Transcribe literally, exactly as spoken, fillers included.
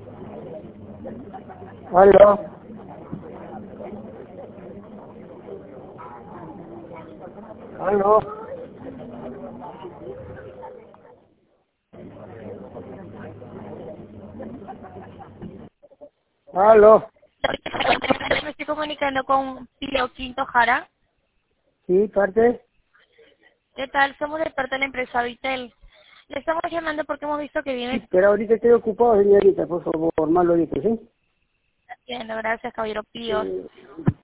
Aló. Aló. Aló. Me estoy comunicando con Pío Quinto Jara. Sí, parte. ¿Qué tal? Somos de parte de la empresa Vitel. Le estamos llamando porque hemos visto que viene Pero ahorita estoy ocupado, señorita, por favor, malo ahorita, ¿sí? haciendo. Gracias, caballero Pío. Eh,